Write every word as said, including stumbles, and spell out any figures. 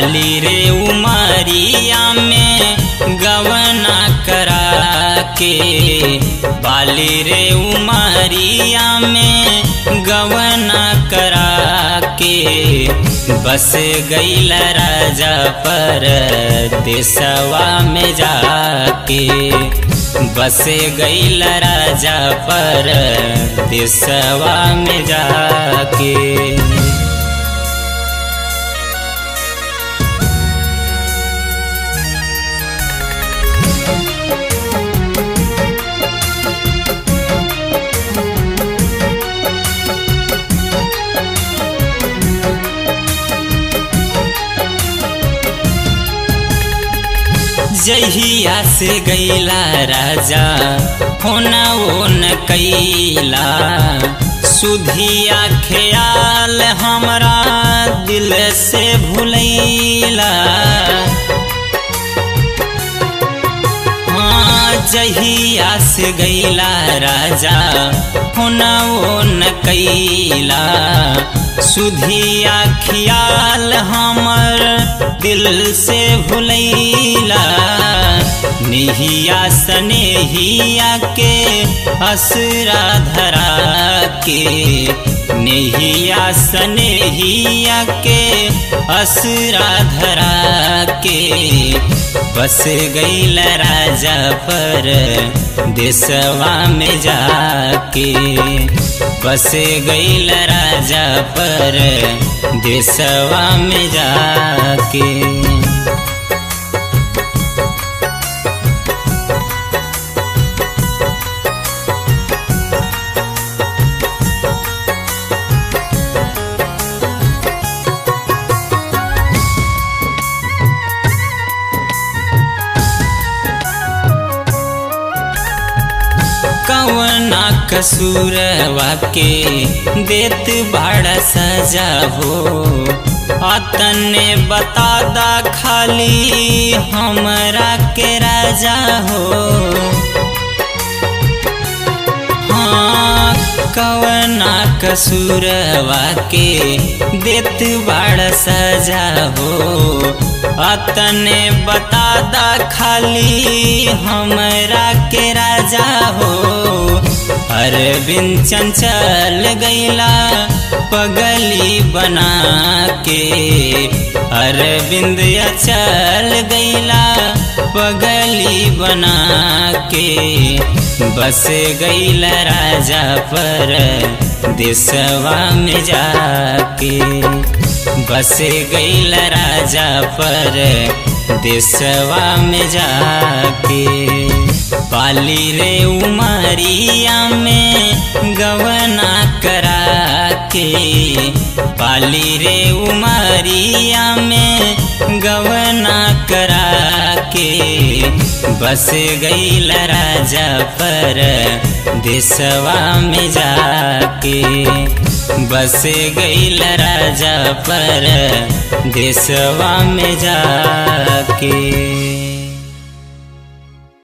बाली रे उमरिया में गवना करा के, बाली रे उमरिया में गवना करा के, बस गईल राजा पर देशवा में जाके, बस गईल राजा पर देशवा में जाके। जहिया से गईला राजा होना वो न कैला, सुधिया ख्याल हमरा दिल से भुलैला। हाँ जहिया से गईला राजा होना वो न कैला, सुधिया ख्याल हमर दिल से भुलैला। निहिया सनेहिया के असरा धरा के, निहिया सनेहिया के असरा धरा के, बस गईल राजा पर देशवा में जाके, बस गईल राजा पर देशवा में जाके। कवना कसूरवा के देत बड़ा सजा हो, अतने बता दा खाली हमरा के राजा हो। हाँ कवना कसूरवा के देत बड़ा सजा हो, अतने बता दा खाली हमरा के राजा हो। अरविंद चंचल गईला पगली बना के, अरविंद अचल गईला पगली बना के, बस गईल राजा पर देशवा में जाके, बस गईल राजा पर देशवा में जाके। बाली रे उमरिया में गवना करा के, बाली रे उमरिया में गवना करा के, बस गईल राजा पर देशवा में जाके, बस गईल राजा पर देशवा में जाके।